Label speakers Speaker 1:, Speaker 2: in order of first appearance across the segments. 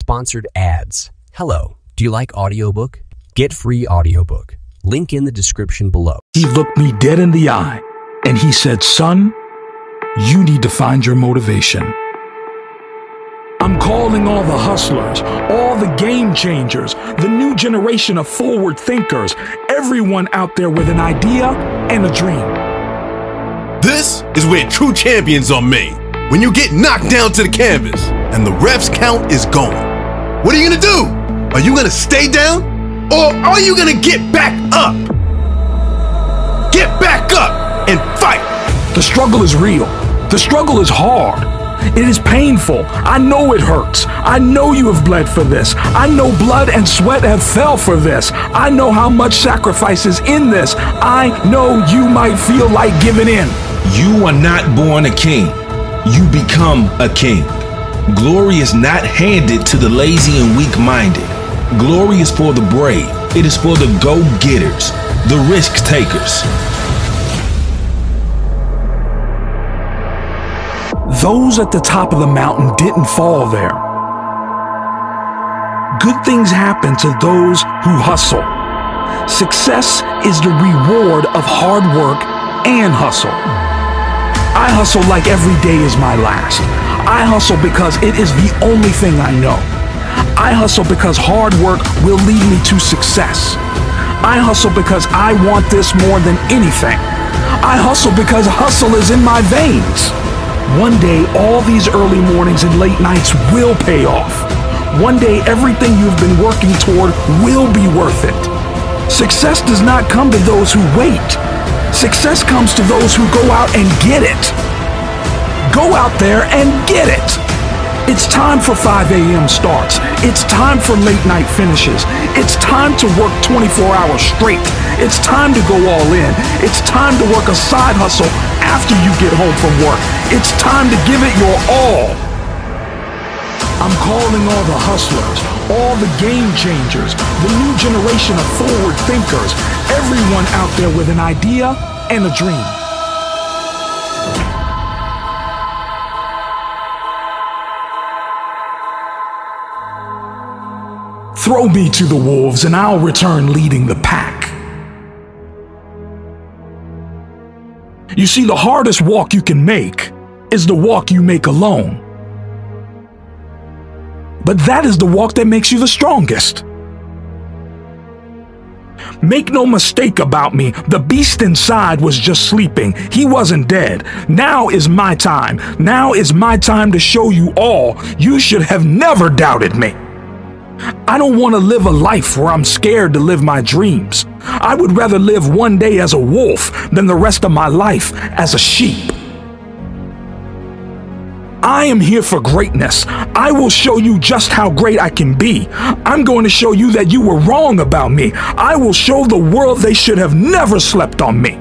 Speaker 1: sponsored ads. Hello, do you like audiobook? Get free audiobook. Link in the description below.
Speaker 2: He looked me dead in the eye and he said, "Son, you need to find your motivation." I'm calling all the hustlers, all the game changers, the new generation of forward thinkers, everyone out there with an idea and a dream.
Speaker 3: This is where true champions are made. When you get knocked down to the canvas and the refs count is going. What are you gonna do? Are you gonna stay down? Or are you gonna get back up? Get back up and fight.
Speaker 2: The struggle is real. The struggle is hard. It is painful. I know it hurts. I know you have bled for this. I know blood and sweat have fell for this. I know how much sacrifice is in this. I know you might feel like giving in.
Speaker 4: You are not born a king. You become a king. Glory is not handed to the lazy and weak-minded. Glory is for the brave. It is for the go-getters, the risk takers.
Speaker 2: Those at the top of the mountain didn't fall there. Good things happen to those who hustle. Success is the reward of hard work and hustle. I hustle like every day is my last. I hustle because it is the only thing I know. I hustle because hard work will lead me to success. I hustle because I want this more than anything. I hustle because hustle is in my veins. One day, all these early mornings and late nights will pay off. One day, everything you've been working toward will be worth it. Success does not come to those who wait. Success comes to those who go out and get it. Go out there and get it. It's time for 5 a.m. starts. It's time for late night finishes. It's time to work 24 hours straight. It's time to go all in. It's time to work a side hustle after you get home from work. It's time to give it your all. I'm calling all the hustlers, all the game changers, the new generation of forward thinkers, everyone out there with an idea and a dream. Throw me to the wolves and I'll return leading the pack. You see, the hardest walk you can make is the walk you make alone. But that is the walk that makes you the strongest. Make no mistake about me, the beast inside was just sleeping. He wasn't dead. Now is my time. Now is my time to show you all. You should have never doubted me. I don't want to live a life where I'm scared to live my dreams. I would rather live one day as a wolf than the rest of my life as a sheep. I am here for greatness. I will show you just how great I can be. I'm going to show you that you were wrong about me. I will show the world they should have never slept on me.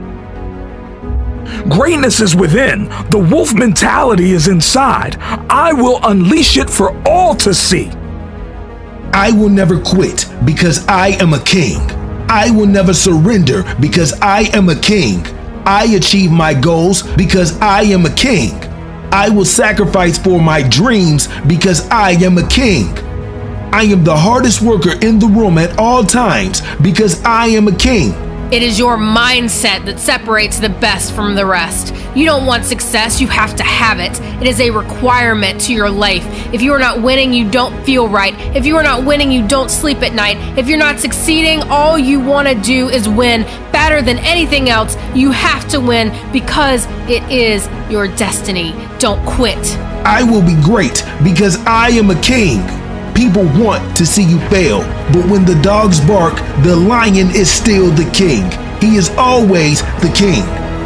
Speaker 2: Greatness is within. The wolf mentality is inside. I will unleash it for all to see.
Speaker 4: I will never quit because I am a king. I will never surrender because I am a king. I achieve my goals because I am a king. I will sacrifice for my dreams because I am a king. I am the hardest worker in the room at all times because I am a king.
Speaker 5: It is your mindset that separates the best from the rest. You don't want success, you have to have it. It is a requirement to your life. If you are not winning, you don't feel right. If you are not winning, you don't sleep at night. If you're not succeeding, all you want to do is win. Better than anything else, you have to win because it is your destiny. Don't quit.
Speaker 4: I will be great because I am a king. People want to see you fail, but when the dogs bark, the lion is still the king. He is always the king.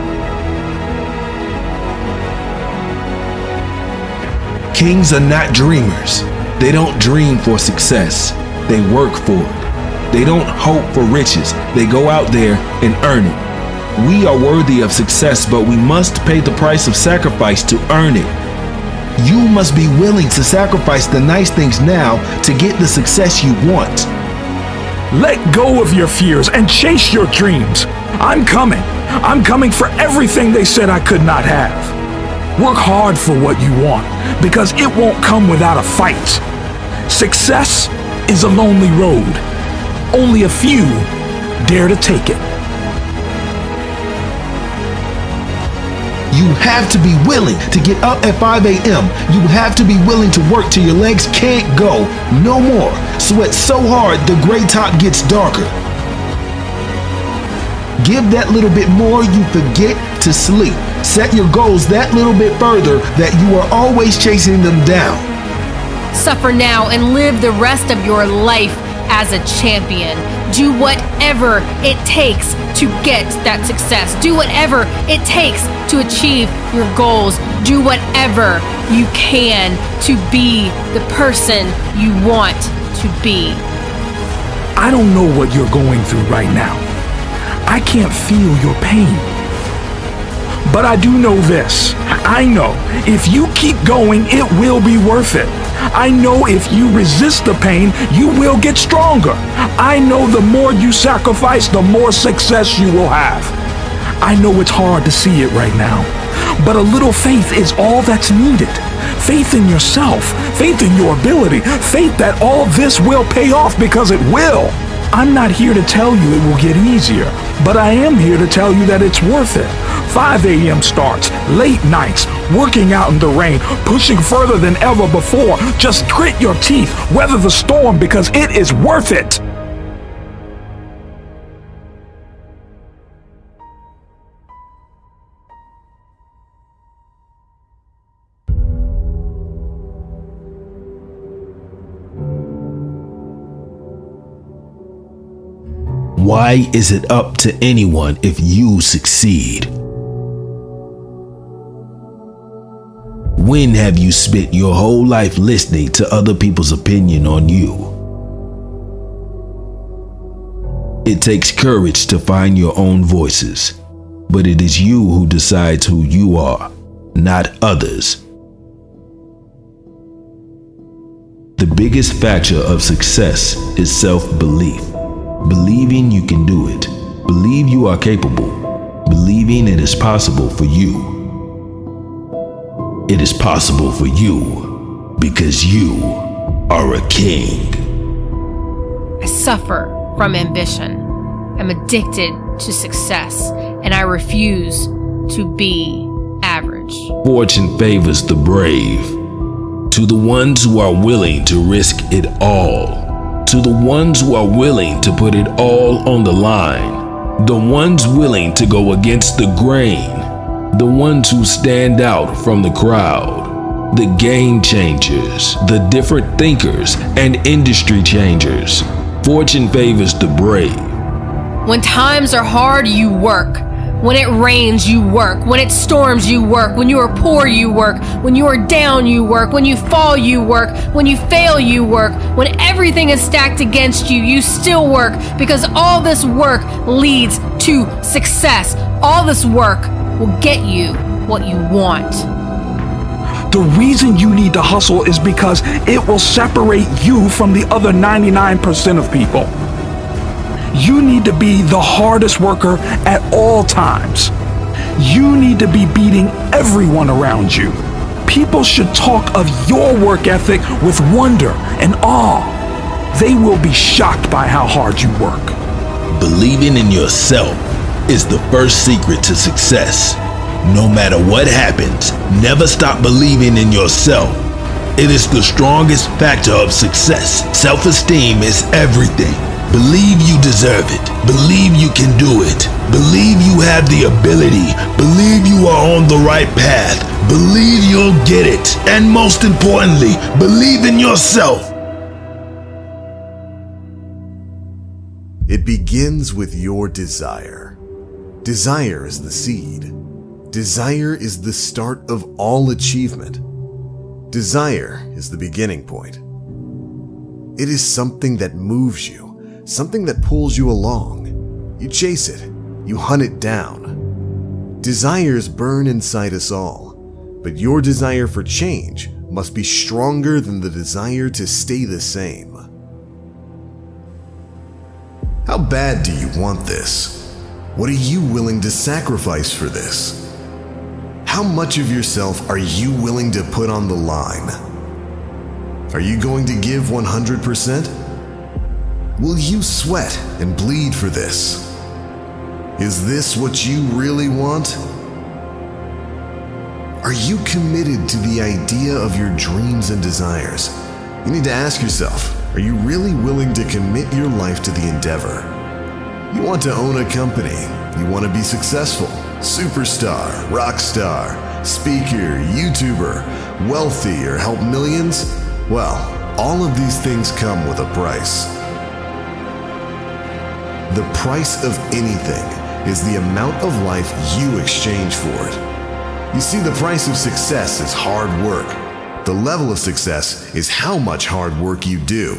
Speaker 4: Kings are not dreamers. They don't dream for success. They work for it. They don't hope for riches. They go out there and earn it. We are worthy of success, but we must pay the price of sacrifice to earn it. You must be willing to sacrifice the nice things now to get the success you want.
Speaker 2: Let go of your fears and chase your dreams. I'm coming. I'm coming for everything they said I could not have. Work hard for what you want, because it won't come without a fight. Success is a lonely road. Only a few dare to take it.
Speaker 4: You have to be willing to get up at 5 a.m. You have to be willing to work till your legs can't go no more. Sweat so hard the gray top gets darker. Give that little bit more, you forget to sleep. Set your goals that little bit further that you are always chasing them down.
Speaker 5: Suffer now and live the rest of your life as a champion. Do whatever it takes to get that success. Do whatever it takes to achieve your goals. Do whatever you can to be the person you want to be.
Speaker 2: I don't know what you're going through right now. I can't feel your pain. But I do know this. I know if you keep going, it will be worth it. I know if you resist the pain, you will get stronger. I know the more you sacrifice, the more success you will have. I know it's hard to see it right now, but a little faith is all that's needed. Faith in yourself, faith in your ability, faith that all this will pay off because it will. I'm not here to tell you it will get easier, but I am here to tell you that it's worth it. 5 a.m. starts, late nights, working out in the rain, pushing further than ever before. Just grit your teeth, weather the storm because it is worth it.
Speaker 4: Why is it up to anyone if you succeed? When have you spent your whole life listening to other people's opinion on you? It takes courage to find your own voices, but it is you who decides who you are, not others. The biggest factor of success is self-belief. Believing you can do it. Believe you are capable. Believing it is possible for you. It is possible for you because you are a king.
Speaker 5: I suffer from ambition. I'm addicted to success, and I refuse to be average.
Speaker 4: Fortune favors the brave. To the ones who are willing to risk it all. To the ones who are willing to put it all on the line. The ones willing to go against the grain. The ones who stand out from the crowd. The game changers, the different thinkers, and industry changers. Fortune favors the brave.
Speaker 5: When times are hard, you work. When it rains, you work. When it storms, you work. When you are poor, you work. When you are down, you work. When you fall, you work. When you fail, you work. When everything is stacked against you, you still work, because all this work leads to success. All this work will get you what you want.
Speaker 2: The reason you need to hustle is because it will separate you from the other 99% of people. You need to be the hardest worker at all times. You need to be beating everyone around you. People should talk of your work ethic with wonder and awe. They will be shocked by how hard you work.
Speaker 4: Believing in yourself is the first secret to success. No matter what happens, never stop believing in yourself. It is the strongest factor of success. Self-esteem is everything. Believe you deserve it. Believe you can do it. Believe you have the ability. Believe you are on the right path. Believe you'll get it. And most importantly, believe in yourself.
Speaker 3: It begins with your desire. Desire is the seed. Desire is the start of all achievement. Desire is the beginning point. It is something that moves you. Something that pulls you along. You chase it. You hunt it down. Desires burn inside us all, but your desire for change must be stronger than the desire to stay the same. How bad do you want this? What are you willing to sacrifice for this? How much of yourself are you willing to put on the line? Are you going to give 100%? Will you sweat and bleed for this? Is this what you really want? Are you committed to the idea of your dreams and desires? You need to ask yourself, are you really willing to commit your life to the endeavor? You want to own a company. You want to be successful, superstar, rock star, speaker, YouTuber, wealthy, or help millions? Well, all of these things come with a price. The price of anything is the amount of life you exchange for it. You see, the price of success is hard work. The level of success is how much hard work you do.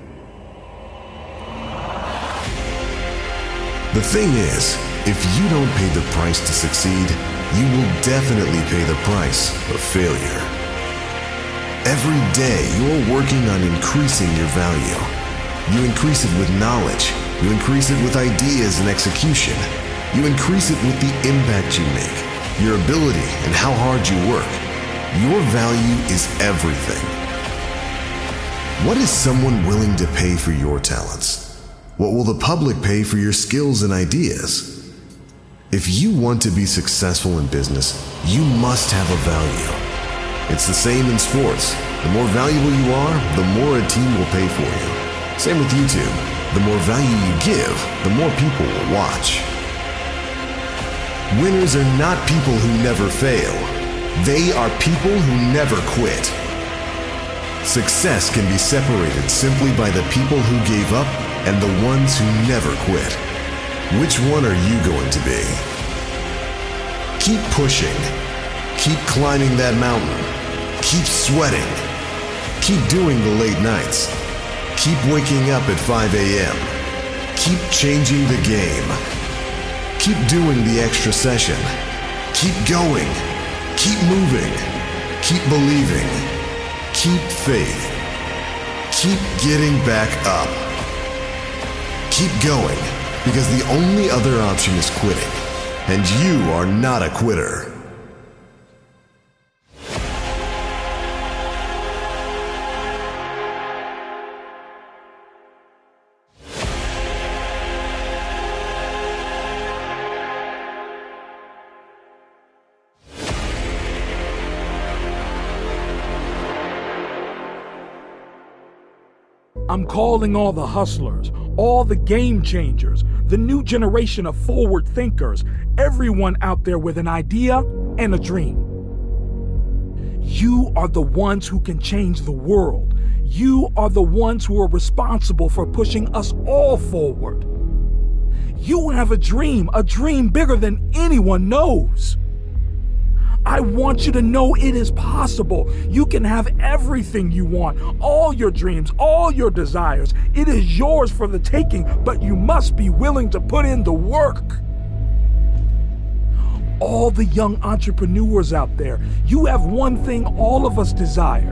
Speaker 3: The thing is, if you don't pay the price to succeed, you will definitely pay the price of failure. Every day, you're working on increasing your value. You increase it with knowledge. You increase it with ideas and execution. You increase it with the impact you make, your ability, and how hard you work. Your value is everything. What is someone willing to pay for your talents? What will the public pay for your skills and ideas? If you want to be successful in business, you must have a value. It's the same in sports. The more valuable you are, the more a team will pay for you. Same with YouTube. The more value you give, the more people will watch. Winners are not people who never fail. They are people who never quit. Success can be separated simply by the people who gave up and the ones who never quit. Which one are you going to be? Keep pushing. Keep climbing that mountain. Keep sweating. Keep doing the late nights. Keep waking up at 5 a.m. Keep changing the game. Keep doing the extra session. Keep going. Keep moving. Keep believing. Keep faith. Keep getting back up. Keep going, because the only other option is quitting, and you are not a quitter.
Speaker 2: I'm calling all the hustlers, all the game changers, the new generation of forward thinkers, everyone out there with an idea and a dream. You are the ones who can change the world. You are the ones who are responsible for pushing us all forward. You have a dream bigger than anyone knows. I want you to know it is possible. You can have everything you want, all your dreams, all your desires. It is yours for the taking, but you must be willing to put in the work. All the young entrepreneurs out there, you have one thing all of us desire.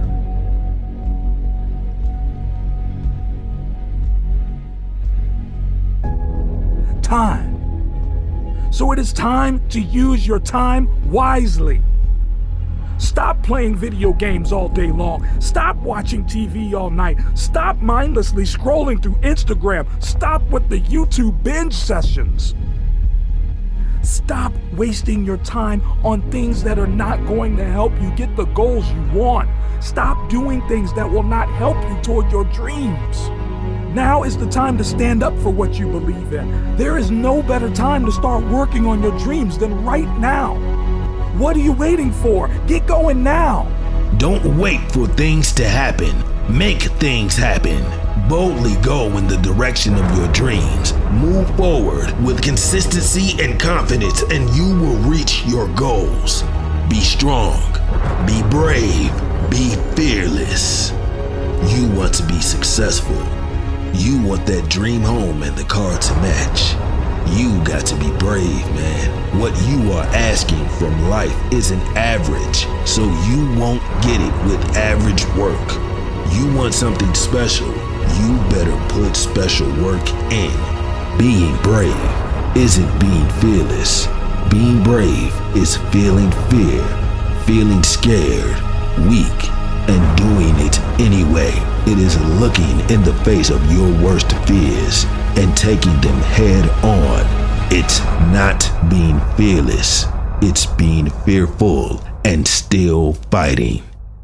Speaker 2: Time. So it is time to use your time wisely. Stop playing video games all day long. Stop watching TV all night. Stop mindlessly scrolling through Instagram. Stop with the YouTube binge sessions. Stop wasting your time on things that are not going to help you get the goals you want. Stop doing things that will not help you toward your dreams. Now is the time to stand up for what you believe in. There is no better time to start working on your dreams than right now. What are you waiting for? Get going now.
Speaker 4: Don't wait for things to happen. Make things happen. Boldly go in the direction of your dreams. Move forward with consistency and confidence, and you will reach your goals. Be strong. Be brave. Be fearless. You want to be successful. You want that dream home and the car to match. You got to be brave, man. What you are asking from life isn't average, so you won't get it with average work. You want something special, you better put special work in. Being brave isn't being fearless. Being brave is feeling fear, feeling scared, weak, and doing it Anyway, it is looking in the face of your worst fears and taking them head on. It's not being fearless. It's being fearful and still fighting.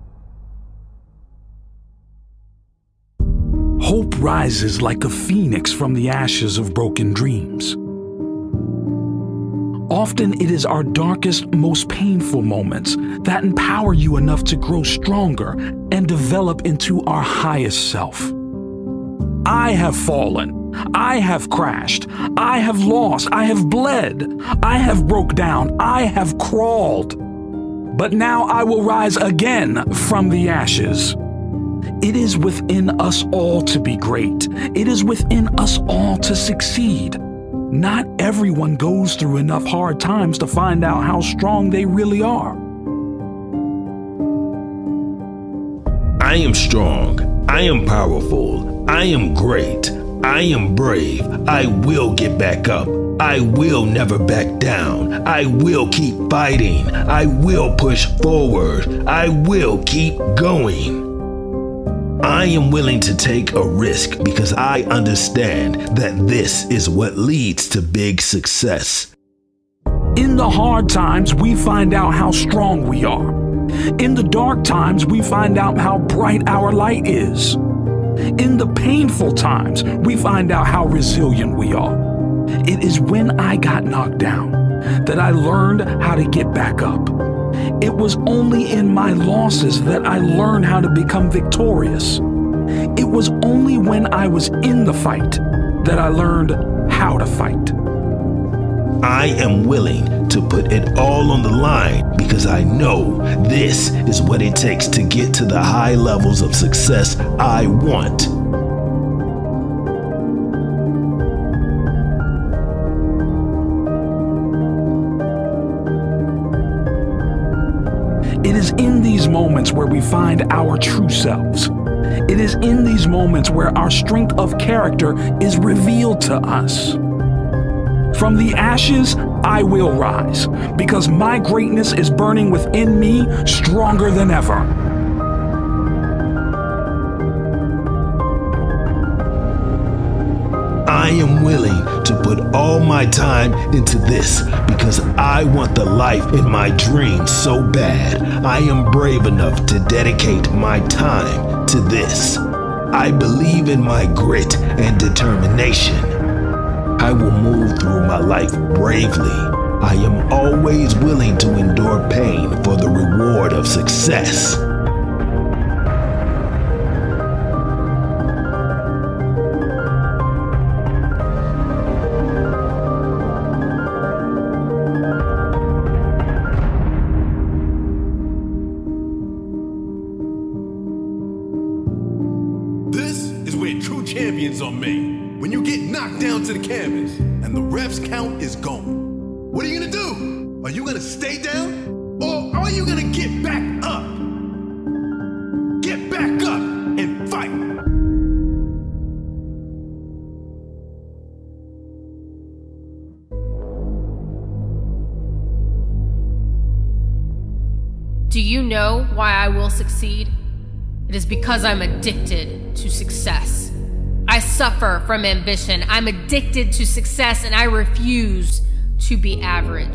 Speaker 2: Hope rises like a phoenix from the ashes of broken dreams. Often it is our darkest, most painful moments that empower you enough to grow stronger and develop into our highest self. I have fallen. I have crashed. I have lost. I have bled. I have broke down. I have crawled. But now I will rise again from the ashes. It is within us all to be great. It is within us all to succeed. Not everyone goes through enough hard times to find out how strong they really are.
Speaker 4: I am strong. I am powerful. I am great. I am brave. I will get back up. I will never back down. I will keep fighting. I will push forward. I will keep going. I am willing to take a risk because I understand that this is what leads to big success.
Speaker 2: In the hard times, we find out how strong we are. In the dark times, we find out how bright our light is. In the painful times, we find out how resilient we are. It is when I got knocked down that I learned how to get back up. It was only in my losses that I learned how to become victorious. It was only when I was in the fight that I learned how to fight.
Speaker 4: I am willing to put it all on the line because I know this is what it takes to get to the high levels of success I want.
Speaker 2: It is in these moments where we find our true selves. It is in these moments where our strength of character is revealed to us. From the ashes, I will rise, because my greatness is burning within me stronger than ever.
Speaker 4: I am willing to put all my time into this because I want the life in my dreams so bad. I am brave enough to dedicate my time to this. I believe in my grit and determination. I will move through my life bravely. I am always willing to endure pain for the reward of success.
Speaker 3: Champions are made. When you get knocked down to the canvas and the refs count is going, what are you gonna do? Are you gonna stay down? Or are you gonna get back up? Get back up and fight.
Speaker 5: Do you know why I will succeed? It is because I'm addicted to success. I suffer from ambition. I'm addicted to success and I refuse to be average.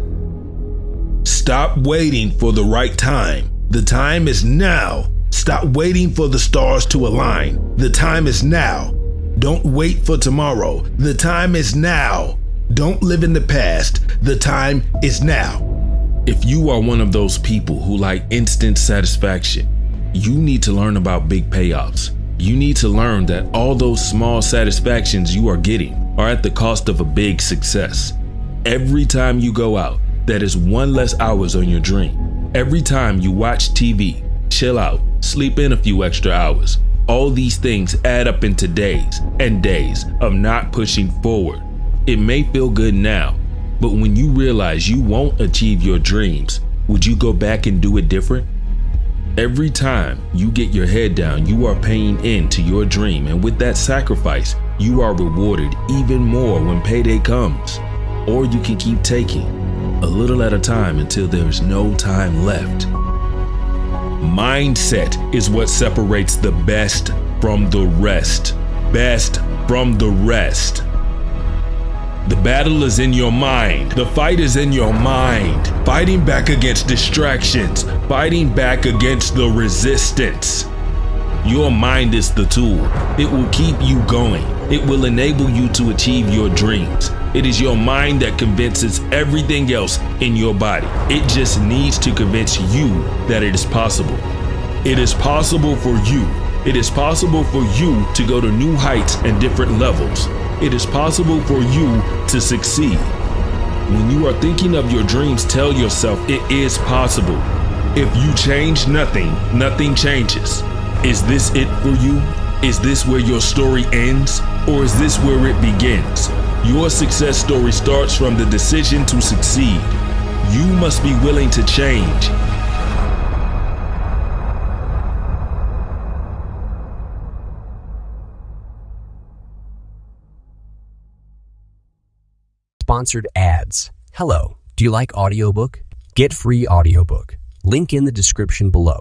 Speaker 4: Stop waiting for the right time. The time is now. Stop waiting for the stars to align. The time is now. Don't wait for tomorrow. The time is now. Don't live in the past. The time is now. If you are one of those people who like instant satisfaction, you need to learn about big payoffs. You need to learn that all those small satisfactions you are getting are at the cost of a big success. Every time you go out, that is one less hours on your dream. Every time you watch TV, chill out, sleep in a few extra hours, all these things add up into days and days of not pushing forward. It may feel good now, but when you realize you won't achieve your dreams, would you go back and do it different? Every time you get your head down, you are paying into your dream, and with that sacrifice, you are rewarded even more when payday comes. Or you can keep taking a little at a time until there's no time left. Mindset is what separates the best from the rest. Best from the rest. The battle is in your mind. The fight is in your mind. Fighting back against distractions. Fighting back against the resistance. Your mind is the tool. It will keep you going. It will enable you to achieve your dreams. It is your mind that convinces everything else in your body. It just needs to convince you that it is possible. It is possible for you. It is possible for you to go to new heights and different levels. It is possible for you to succeed. When you are thinking of your dreams, tell yourself it is possible. If you change nothing, nothing changes. Is this it for you? Is this where your story ends? Or is this where it begins? Your success story starts from the decision to succeed. You must be willing to change.
Speaker 1: Sponsored ads. Hello, do you like audiobook? Get free audiobook. Link in the description below.